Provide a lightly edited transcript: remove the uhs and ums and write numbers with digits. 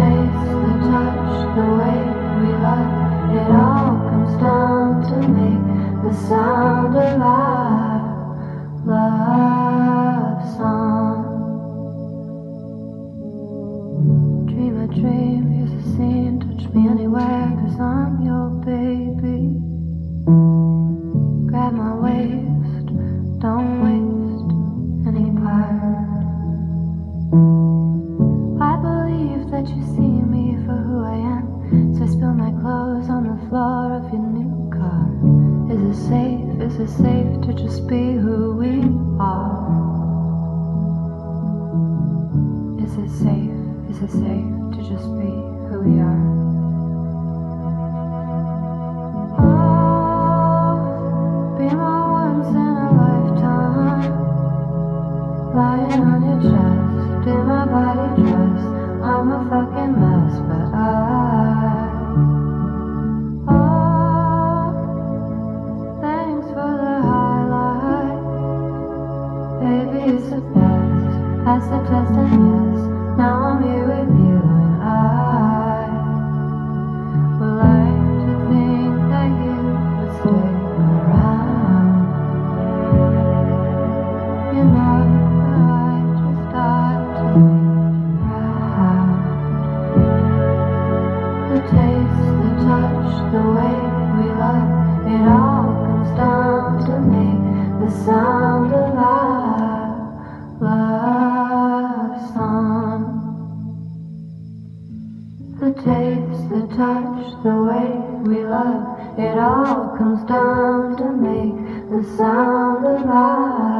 taste, the touch, the way we love, it all comes down to make the sound of our love song. Dream a dream, here's a scene, touch me anywhere, 'cause I'm your baby. Grab my waist, don't waste any part. I believe that you see me for who I am, so I spill my clothes on the floor of your new car. Is it safe to just be who we are? Is it safe to just be who we are? Oh, be my once in a lifetime, lying on your chest, in my body dress. I'm a fucking mess, but oh, thanks for the highlight. Baby, it's the best. Pass the test and yes, now I'm here with you, and I would like to think that you would stick around. You know, I just got to make you proud. The taste, the touch, the way we love, it all comes down to make the sound of our love song. The taste, the touch, the way we love, it all comes down to make the sound of our